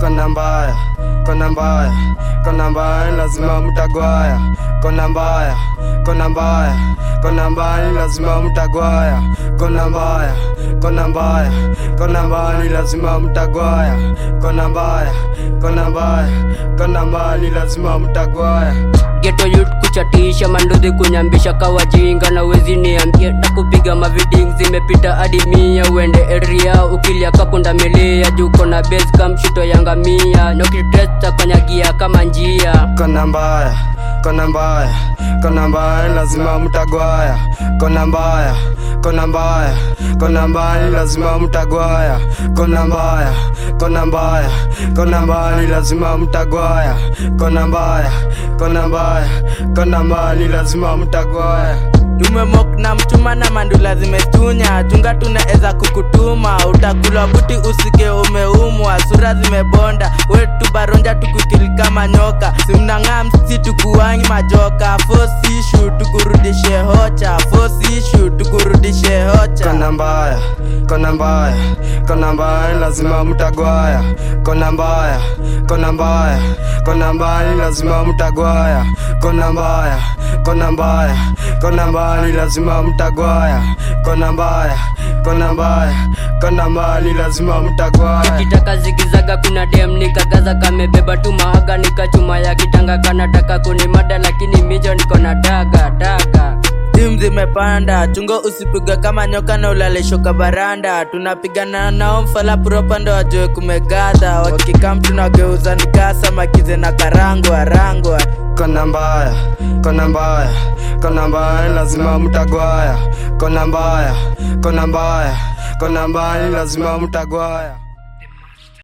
kona mbaya, kona mbaya, kona mbaya, lazima mtagwaya. Kona mbaya, kona mbaya, kona mbaya, lazima mtagwaya. Kona mbaya, kona mbaya, kona mbaya, lazima mtagwaya. Kona mbaya, kona mbaya, kona mbaya, lazima mtagwaya. Ghetto youth kuchatisha manduthi kunyambisha kawajinga na wezi niambia takupiga maviding zimepita hadi 100 uende area ukilia kapunda milia juko na base kam shito yangamia nokitesta kanyagia kama njia. Kona mbaya, kona mbaya, kona mbaya, lazima mtagwaya. Kona mbaya, kona mbaya, kona mbaya, lazima mtagwaya. Kona mbaya, kona mbaya, kona mbaya, lazima mtagwaya. Kona mbaya, kona mbaya, kona mbaya, lazima mtagwaya. Tumemok na mchuma na mandula zimetunya. Tunga tunaeza kukutuma. Utakula buti usike umeumwa. Sura zimebonda. Wetu baronja tukukili kama nyoka. Simnang'aa msisi tukuwangi majoka. Force issue tukurudishe hocha. Force issue tukurudishe hocha. Kona mbaya, kona mbaya, kona mbaya, lazima mtagwaya. Kona mbaya, kona mbaya, kona mbaya, lazima mtagwaya. Kona mbaya, kona mbaya, kona mbaya, lazima mtagwaya. Kona mbaya, kona mbaya, kona mbaya, lazima mtagwaya. Kitaka zigizaga kuna dem nikagaza kamebeba tu maaga nikachuma ya kitanga kanataka kunimada lakini mijo niko na daga. Team zimepanda, chungo usipiga kama nyoka na ulale shoka baranda. Tunapigana nao mfala propa ndo wajue kumegadha. Wakikam tunageuza nikasa makize na karangwa. Kona mbaya, kona mbaya, kona mbaya, lazima mtagwaya. Kona mbaya, kona mbaya, kona mbaya, lazima mtagwaya.